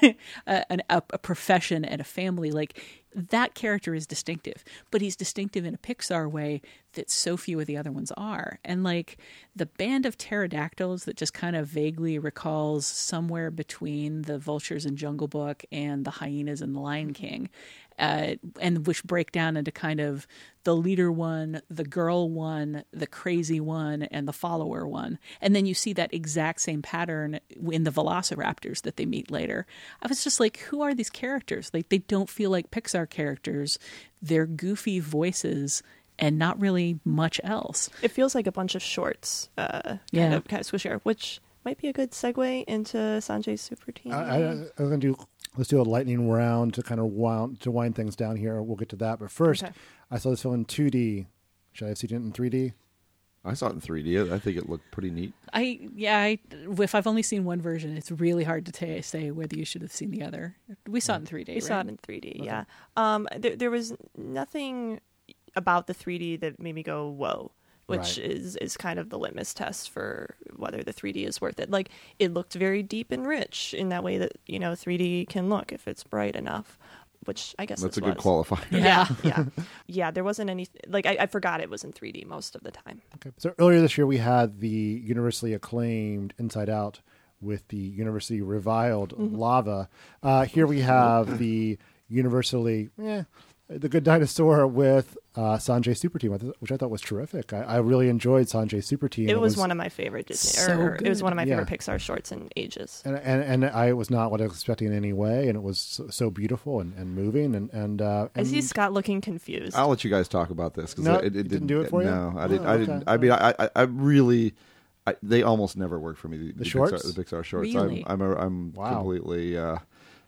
a, a, a profession and a family, like, that character is distinctive, but he's distinctive in a Pixar way that so few of the other ones are. And like the band of pterodactyls that just kind of vaguely recalls somewhere between the vultures in Jungle Book and the hyenas in The Lion King, uh, and which break down into kind of the leader one, the girl one, the crazy one, and the follower one. And then you see that exact same pattern in the velociraptors that they meet later. I was just like, who are these characters? Like, they don't feel like Pixar characters. They're goofy voices and not really much else. It feels like a bunch of shorts, uh, kind yeah. of kind of squish here, which might be a good segue into Sanjay's Super Team. I, I, I'm going to do. Let's do a lightning round to kind of wind, to wind things down here. We'll get to that. But first, okay. I saw this film in two D. Should I have seen it in three D? I saw it in three D. I think it looked pretty neat. I yeah. I, if I've only seen one version, it's really hard to t- say whether you should have seen the other. We saw it in three D. We right? saw it in three D. Okay. Yeah. Um. There, there was nothing about the three D that made me go whoa, which right. is is kind of the litmus test for whether the three D is worth it. Like, it looked very deep and rich in that way that, you know, three D can look if it's bright enough, which I guess that's this a good was. qualifier. Yeah, yeah, yeah. There wasn't any like I, I forgot it was in three D most of the time. Okay. So earlier this year we had the universally acclaimed Inside Out with the universally reviled mm-hmm. Lava. Uh, here we have the universally eh, the Good Dinosaur with uh, Sanjay Super Team, which I thought was terrific. I, I really enjoyed Sanjay Super Team. It, it was, was one of my favorite Disney, so or, it was one of my yeah. favorite Pixar shorts in ages. And and, and I was not what I was expecting in any way, and it was so, so beautiful and, and moving. And, and, uh, and I see Scott looking confused. I'll let you guys talk about this. Cause no, it, it, it didn't, didn't do it for you? No, I, did, oh, I didn't. okay. I mean, I, I, I really... I, they almost never work for me. The, the, the shorts, Pixar, the Pixar shorts. Really? I'm, I'm, a, I'm wow. completely, uh,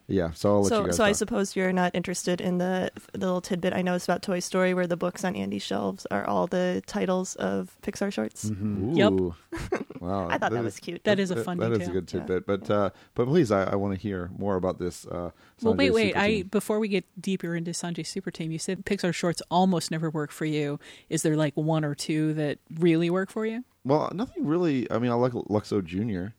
Yeah, so I'll let so, you guys So I talk. suppose you're not interested in the, the little tidbit I noticed about Toy Story where the books on Andy's shelves are all the titles of Pixar shorts. Mm-hmm. Yep. Ooh. Wow, I thought that is- was cute. That is a fun That detail. is a good tidbit. But uh, but please, I, I want to hear more about this. Uh, Well, wait, Sanjay wait. Super I Team. before we get deeper into Sanjay Super Team, you said Pixar shorts almost never work for you. Is there like one or two that really work for you? Well, nothing really. I mean, I like Luxo Junior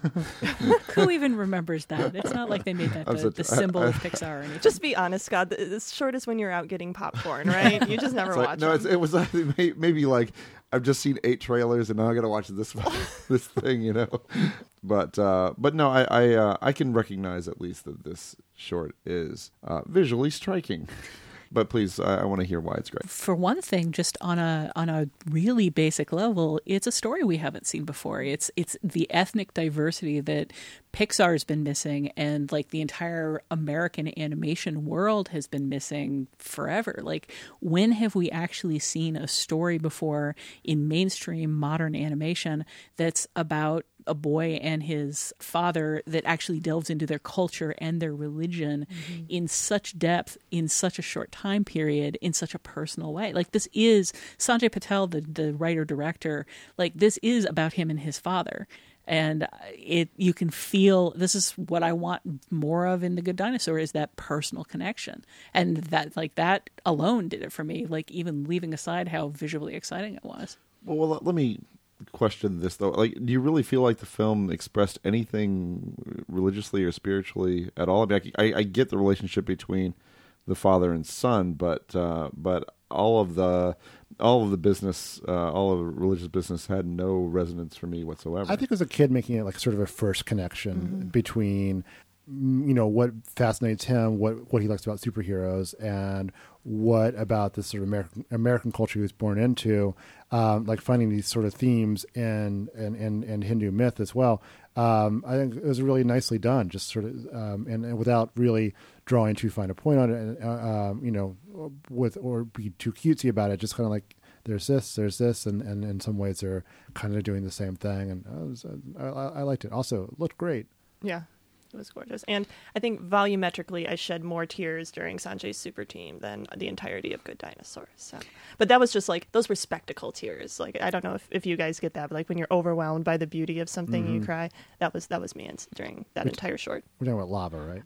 Who even remembers that? It's not like they made that I'm the, so- the symbol I- of Pixar or anything. Just be honest, Scott. The, the short is when you're out getting popcorn, right? You just never It's like- watch no, them. it's, it was like may- maybe like I've just seen eight trailers and now I got to watch this this thing, you know. But uh, but no, I I, uh, I can recognize at least that this short is uh, visually striking. But please, I, I want to hear why it's great. For one thing, just on a on a really basic level, it's a story we haven't seen before. It's it's the ethnic diversity that Pixar's been missing, and like the entire American animation world has been missing forever. Like, when have we actually seen a story before in mainstream modern animation that's about a boy and his father that actually delves into their culture and their religion mm-hmm. in such depth, in such a short time period, in such a personal way? Like, this is Sanjay Patel, the, the writer-director, like, this is about him and his father. And it, you can feel, this is what I want more of in The Good Dinosaur, is that personal connection. And that, like, that alone did it for me, like, even leaving aside how visually exciting it was. Well, well let me question this though. Like, do you really feel like the film expressed anything religiously or spiritually at all? I mean, I, I get the relationship between the father and son, but uh, but all of the all of the business, uh, all of the religious business had no resonance for me whatsoever. I think as a kid, making it like sort of a first connection mm-hmm. between, you know, what fascinates him, what what he likes about superheroes, and what about this sort of American American culture he was born into, um, like finding these sort of themes in in, in, in Hindu myth as well. Um, I think it was really nicely done, just sort of, um, and, and without really drawing too fine a point on it, and, uh, um, you know, with or be too cutesy about it. Just kind of like, there's this, there's this, and, and in some ways they're kind of doing the same thing. And I, was, I, I liked it. Also, it looked great. Yeah. It was gorgeous. And I think volumetrically, I shed more tears during Sanjay's Super Team than the entirety of Good Dinosaur. So, but that was just like, those were spectacle tears. Like, I don't know if, if you guys get that, but like when you're overwhelmed by the beauty of something, mm-hmm. you cry. That was that was me during that we're entire short. We're talking about lava, right?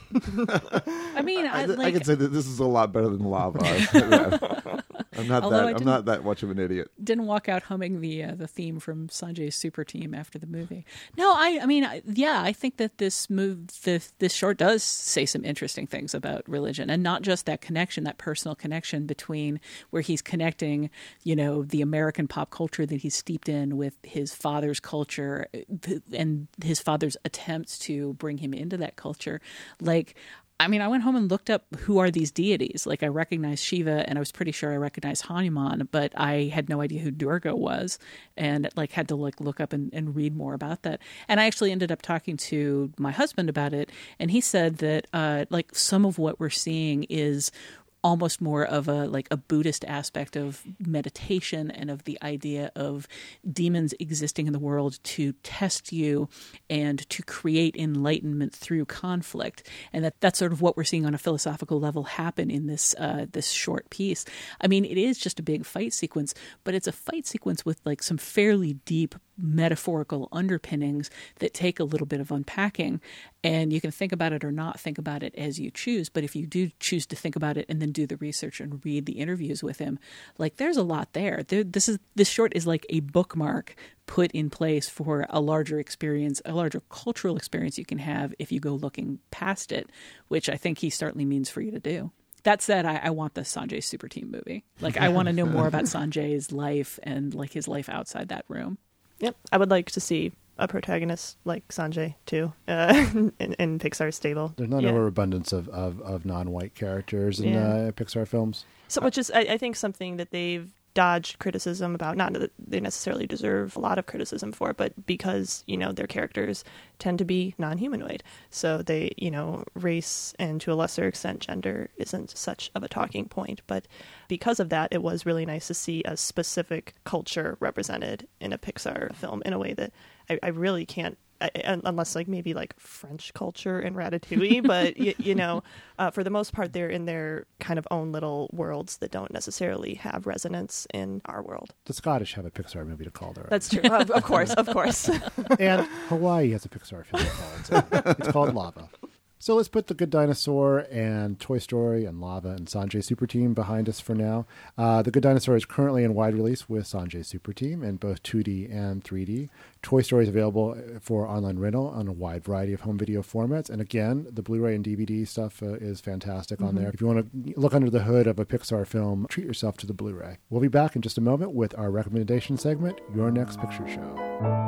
I mean, I, I, like, I can say that this is a lot better than lava. I'm not Although that I'm not that much of an idiot. Didn't walk out humming the uh, the theme from Sanjay's Super Team after the movie. No, I I mean, yeah, I think that this move this this short does say some interesting things about religion, and not just that connection, that personal connection between where he's connecting, you know, the American pop culture that he's steeped in with his father's culture and his father's attempts to bring him into that culture. Like, I mean, I went home and looked up who are these deities. Like, I recognized Shiva, and I was pretty sure I recognized Hanuman, but I had no idea who Durga was, and like had to like look up and, and read more about that. And I actually ended up talking to my husband about it, and he said that uh, like some of what we're seeing is almost more of a like a Buddhist aspect of meditation and of the idea of demons existing in the world to test you and to create enlightenment through conflict, and that that's sort of what we're seeing on a philosophical level happen in this uh, this short piece. I mean, it is just a big fight sequence, but it's a fight sequence with like some fairly deep metaphorical underpinnings that take a little bit of unpacking, and you can think about it or not think about it as you choose. But if you do choose to think about it and then do the research and read the interviews with him, like there's a lot there. there this is this short is like a bookmark put in place for a larger experience, a larger cultural experience you can have if you go looking past it, which I think he certainly means for you to do. That said, I, I want the Sanjay Super Team movie. Like, I want to know more about Sanjay's life and like his life outside that room. Yep, I would like to see a protagonist like Sanjay too uh, in, in Pixar's stable. There's not yeah. an overabundance of, of, of non-white characters in yeah. uh, Pixar films. So, which is, I, I think, something that they've dodged criticism about. Not that they necessarily deserve a lot of criticism for, but because, you know, their characters tend to be non-humanoid. So they, you know, race and to a lesser extent gender isn't such of a talking point. But because of that, it was really nice to see a specific culture represented in a Pixar film in a way that I, I really can't I, unless like maybe like French culture and Ratatouille, but you, you know, uh, for the most part, they're in their kind of own little worlds that don't necessarily have resonance in our world. The Scottish have a Pixar movie to call their own. That's true. of, of course, of course. And Hawaii has a Pixar film to call it. It's called Lava. So let's put The Good Dinosaur and Toy Story and Lava and Sanjay Super Team behind us for now. Uh, the Good Dinosaur is currently in wide release with Sanjay Super Team in both two D and three D. Toy Story is available for online rental on a wide variety of home video formats. And again, the Blu-ray and D V D stuff uh, is fantastic mm-hmm. on there. If you want to look under the hood of a Pixar film, treat yourself to the Blu-ray. We'll be back in just a moment with our recommendation segment, Your Next Picture Show.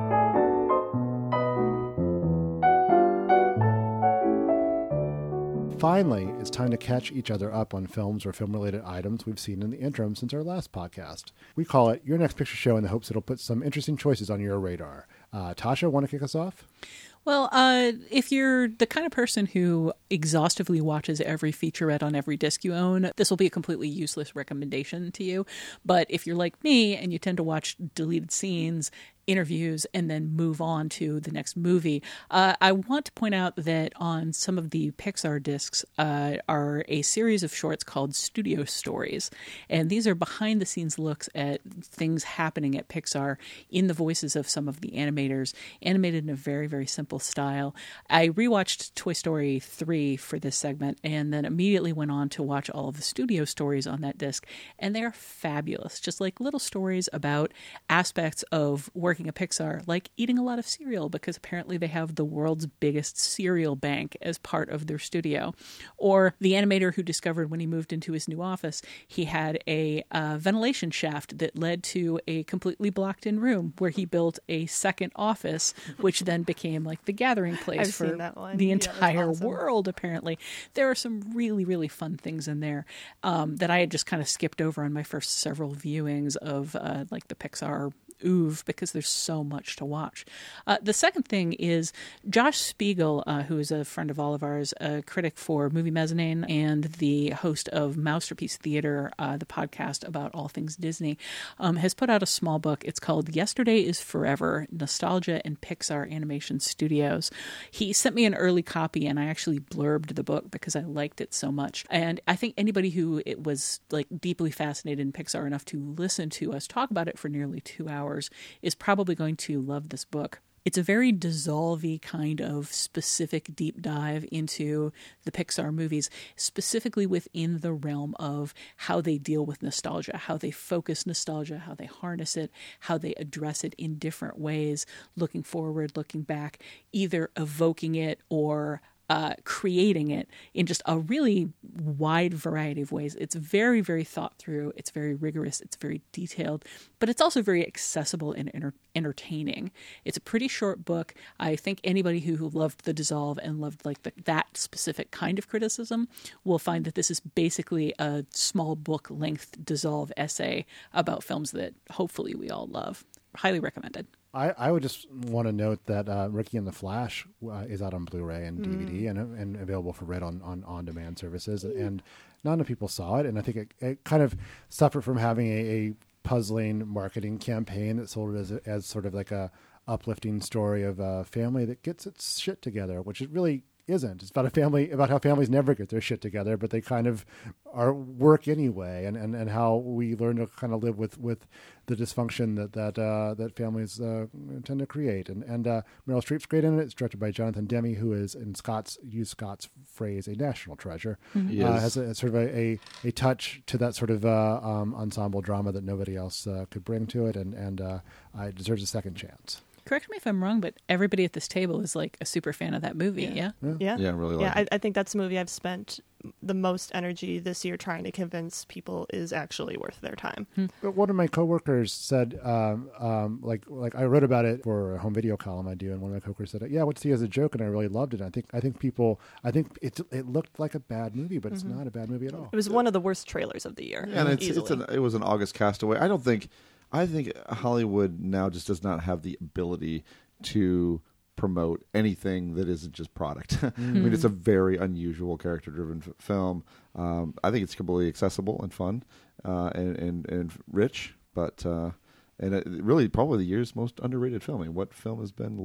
Finally, it's time to catch each other up on films or film-related items we've seen in the interim since our last podcast. We call it Your Next Picture Show in the hopes it'll put some interesting choices on your radar. Uh, Tasha, want to kick us off? Well, uh, if you're the kind of person who exhaustively watches every featurette on every disc you own, this will be a completely useless recommendation to you. But if you're like me and you tend to watch deleted scenes, interviews, and then move on to the next movie, uh, I want to point out that on some of the Pixar discs uh, are a series of shorts called Studio Stories. And these are behind-the-scenes looks at things happening at Pixar in the voices of some of the animators, animated in a very, very simple style. I rewatched Toy Story three for this segment and then immediately went on to watch all of the Studio Stories on that disc, and they are fabulous. Just like little stories about aspects of working at Pixar, like eating a lot of cereal, because apparently they have the world's biggest cereal bank as part of their studio. Or the animator who discovered when he moved into his new office, he had a uh, ventilation shaft that led to a completely blocked-in room where he built a second office, which then became like the gathering place I've for seen that one. the Yeah, entire that's awesome. world, apparently. There are some really, really fun things in there um, that I had just kind of skipped over on my first several viewings of uh, like the Pixar oeuvre, because there's so much to watch. Uh, the second thing is Josh Spiegel, uh, who is a friend of all of ours, a critic for Movie Mezzanine and the host of Masterpiece Theater, uh, the podcast about all things Disney, um, has put out a small book. It's called Yesterday is Forever, Nostalgia and Pixar Animation Studios. He sent me an early copy and I actually blurbed the book because I liked it so much. And I think anybody who it was like deeply fascinated in Pixar enough to listen to us talk about it for nearly two hours is probably going to love this book. It's a very dissolve-y kind of specific deep dive into the Pixar movies, specifically within the realm of how they deal with nostalgia, how they focus nostalgia, how they harness it, how they address it in different ways, looking forward, looking back, either evoking it or Uh, creating it in just a really wide variety of ways. It's very, very thought through. It's very rigorous. It's very detailed, but it's also very accessible and enter- entertaining. It's a pretty short book. I think anybody who, who loved The Dissolve and loved like the, that specific kind of criticism will find that this is basically a small book length Dissolve essay about films that hopefully we all love. Highly recommended. I, I would just want to note that uh, Ricky and the Flash uh, is out on Blu-ray and D V D mm. and, and available for rent on, on on-demand services. And not enough people saw it. And I think it, it kind of suffered from having a, a puzzling marketing campaign that sold it as, a, as sort of like a uplifting story of a family that gets its shit together, which it really isn't. It's about a family, about how families never get their shit together, but they kind of are work anyway, and, and, and how we learn to kind of live with, with the dysfunction that that uh, that families uh, tend to create. And and uh, Meryl Streep's great in it. It's directed by Jonathan Demme, who is, in Scott's use Scott's phrase, a national treasure. Mm-hmm. Yes. Uh, has a, sort of a, a, a touch to that sort of uh, um, ensemble drama that nobody else uh, could bring to it, and and uh, it deserves a second chance. Correct me if I'm wrong, but everybody at this table is like a super fan of that movie, yeah? Yeah, yeah, yeah really like yeah it. I, I think that's a movie I've spent the most energy this year trying to convince people is actually worth their time. Hmm. But one of my coworkers said, um, um, like, like I wrote about it for a home video column I do, and one of my coworkers said, "Yeah, I went to see it as a joke, and I really loved it." I think, I think people, I think it it looked like a bad movie, but mm-hmm. it's not a bad movie at all. It was one of the worst trailers of the year, yeah, and it's, easily. it's an, it was an August Castaway. I don't think, I think Hollywood now just does not have the ability to promote anything that isn't just product. Mm-hmm. I mean, it's a very unusual character-driven f- film. Um, I think it's completely accessible and fun uh, and, and, and rich, but uh, and it really probably the year's most underrated film. I mean, what film has been l-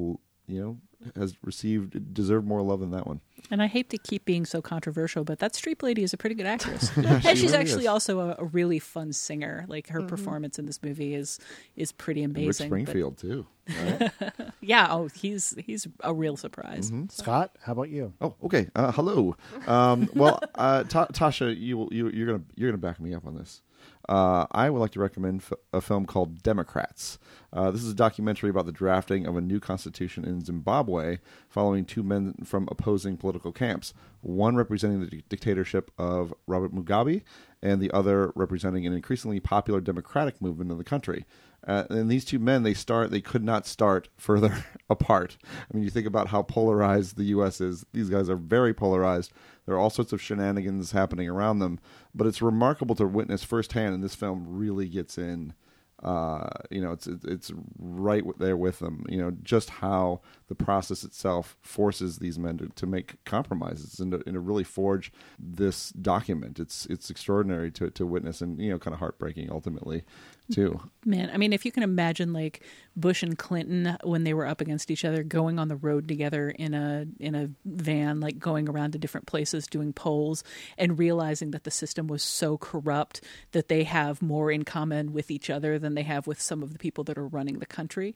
you know, has received deserved more love than that one. And I hate to keep being so controversial, but that Streep lady is a pretty good actress. Yeah, she and she's really actually is. also a, a really fun singer. Like her Mhm. performance in this movie is is pretty And amazing. Rick but- Springfield too. Right? yeah. Oh, he's he's a real surprise. Mhm. Scott, how about you? Oh, okay. Uh, hello. Um, well, uh, Ta- Tasha, you you you're gonna you're gonna back me up on this. Uh, I would like to recommend f- a film called Democrats. Uh, this is a documentary about the drafting of a new constitution in Zimbabwe following two men from opposing political camps, one representing the di- dictatorship of Robert Mugabe and the other representing an increasingly popular democratic movement in the country. Uh, and these two men, they start, they could not start further apart. I mean, you think about how polarized the U S is. These guys are very polarized. There are all sorts of shenanigans happening around them. But it's remarkable to witness firsthand, and this film really gets in. Uh, you know, it's it's right there with them. You know, just how the process itself forces these men to, to make compromises and to, and to really forge this document. It's it's extraordinary to to witness, and you know, kind of heartbreaking ultimately, too. Man, I mean, if you can imagine like Bush and Clinton when they were up against each other, going on the road together in a in a van, like going around to different places doing polls, and realizing that the system was so corrupt that they have more in common with each other than they have with some of the people that are running the country.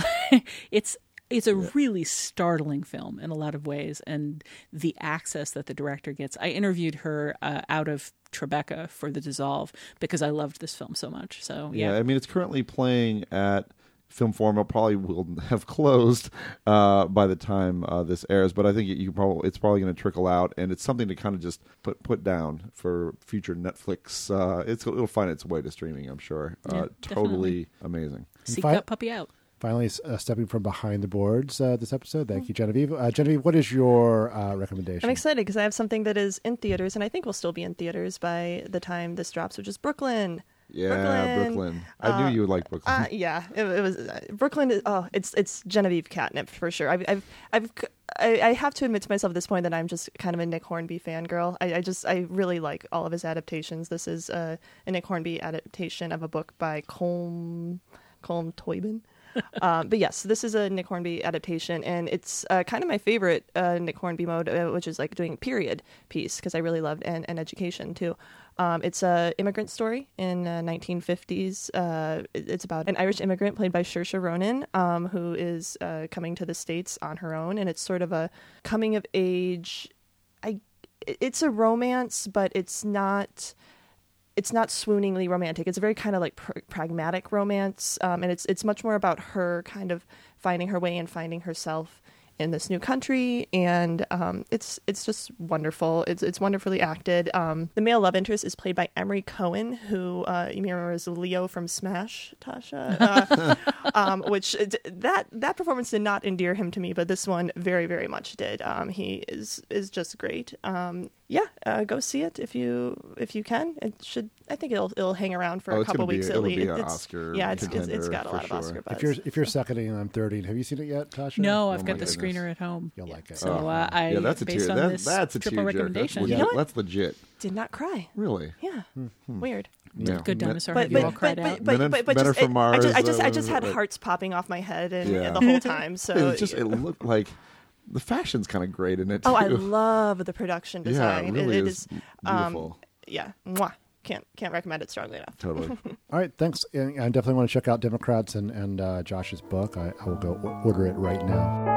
it's It's a yeah. really startling film in a lot of ways, and the access that the director gets. I interviewed her uh, out of Tribeca for The Dissolve because I loved this film so much. So yeah, yeah I mean, it's currently playing at Film Forum. It probably will have closed uh, by the time uh, this airs, but I think you probably it's probably going to trickle out, and it's something to kind of just put put down for future Netflix. Uh, it's it'll find its way to streaming, I'm sure. Yeah, uh, totally amazing. Seek fi- that puppy out. Finally, uh, stepping from behind the boards uh, this episode. Thank you, Genevieve. Uh, Genevieve, what is your uh, recommendation? I'm excited because I have something that is in theaters, and I think will still be in theaters by the time this drops, which is Brooklyn. Yeah, Brooklyn. Brooklyn. I Uh, knew you would like Brooklyn. Uh, yeah, it, it was uh, Brooklyn. Is, oh, it's it's Genevieve catnip for sure. I've I've, I've I, I have to admit to myself at this point that I'm just kind of a Nick Hornby fangirl. I, I just I really like all of his adaptations. This is uh, a Nick Hornby adaptation of a book by Colm Colm Toibin. um, but yes, this is a Nick Hornby adaptation, and it's uh, kind of my favorite uh, Nick Hornby mode, uh, which is like doing period piece, because I really loved and, and education too. Um, it's a immigrant story in uh, nineteen fifties. Uh, it's about an Irish immigrant played by Saoirse Ronan, um, who is uh, coming to the States on her own, and it's sort of a coming of age. I, it's a romance, but it's not. It's not swooningly romantic. It's a very kind of like pr- pragmatic romance, um, and it's it's much more about her kind of finding her way and finding herself in this new country, and um, it's it's just wonderful. It's it's wonderfully acted. Um, the male love interest is played by Emery Cohen, who uh, you may remember as Leo from Smash, Tasha, uh, um, which that that performance did not endear him to me, but this one very very much did. Um, he is is just great. Um, yeah, uh, go see it if you if you can. It should. I think it'll it'll hang around for oh, a couple be, weeks it'll at least. Be an it's, Oscar yeah, it's, it's it's got a lot sure. of Oscar buzz. If you're if you're seconding and I'm thirty, have you seen it yet, Tasha? No, I've oh got the goodness. screener at home. You'll like it. So oh. uh, I yeah, that's a based tear. on That, this that's a triple tearjerker. recommendation. That's, You know what? that's legit. Did not cry. Really? Yeah. Hmm. Weird. Yeah. Good dinosaur. But Have you but all but cried but, out? but, Men but, and- but Men just, are from it- Mars, I just I just I uh, just had like- hearts popping off my head and Yeah. the whole time. So it was just it looked like the fashion's kind of great in it. oh, I too. love the production Yeah, design. it really it, it is is um, beautiful. yeah. Mwah. Can't can't recommend it strongly enough. Totally. All right, thanks. And I definitely want to check out Democrats and, and uh, Josh's book. I, I will go o- order it right now.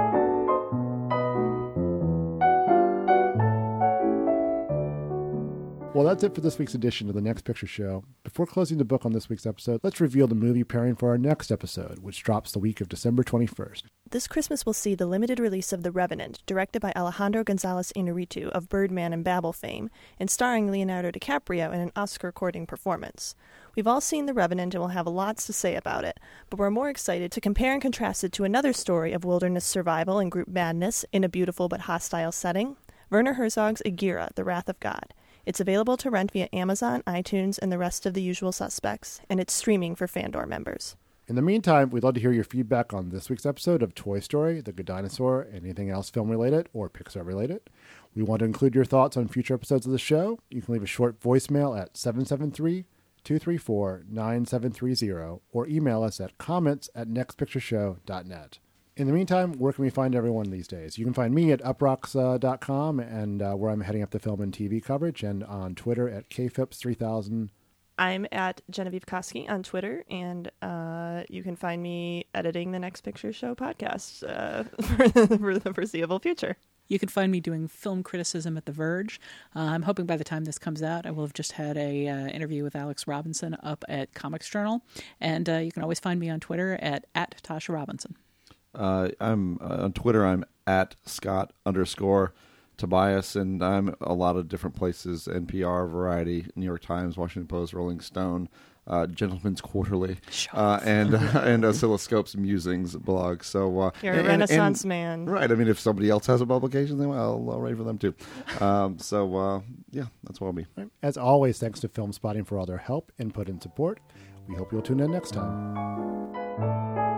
Well, that's it for this week's edition of The Next Picture Show. Before closing the book on this week's episode, let's reveal the movie pairing for our next episode, which drops the week of December twenty-first. This Christmas will see the limited release of The Revenant, directed by Alejandro González Iñárritu of Birdman and Babel fame, and starring Leonardo DiCaprio in an Oscar-courting performance. We've all seen The Revenant and will have lots to say about it, but we're more excited to compare and contrast it to another story of wilderness survival and group madness in a beautiful but hostile setting, Werner Herzog's Aguirre, The Wrath of God. It's available to rent via Amazon, iTunes, and the rest of the usual suspects, and it's streaming for Fandor members. In the meantime, we'd love to hear your feedback on this week's episode of Toy Story, The Good Dinosaur, anything else film-related or Pixar-related. We want to include your thoughts on future episodes of the show. You can leave a short voicemail at seven seven three, two three four, nine seven three zero or email us at comments at nextpictureshow dot net. In the meantime, where can we find everyone these days? You can find me at uprocks dot com, and uh, where I'm heading up the film and T V coverage, and on Twitter at K Phipps three thousand. I'm at Genevieve Koski on Twitter, and uh, you can find me editing the Next Picture Show podcast uh, for, the, for the foreseeable future. You can find me doing film criticism at The Verge. Uh, I'm hoping by the time this comes out, I will have just had a uh, interview with Alex Robinson up at Comics Journal. And uh, you can always find me on Twitter at, at Tasha Robinson. Uh, I'm uh, on Twitter. I'm at Scott underscore Tobias, and I'm a lot of different places: N P R, Variety, New York Times, Washington Post, Rolling Stone, uh, Gentleman's Quarterly, uh, and uh, and Oscilloscope's Musings blog. So uh, you're a and, Renaissance and, man, right? I mean, if somebody else has a publication, then I'll, I'll write for them too. Um, so uh, yeah, that's what I'll be. As always, thanks to Film Spotting for all their help, input, and support. We hope you'll tune in next time.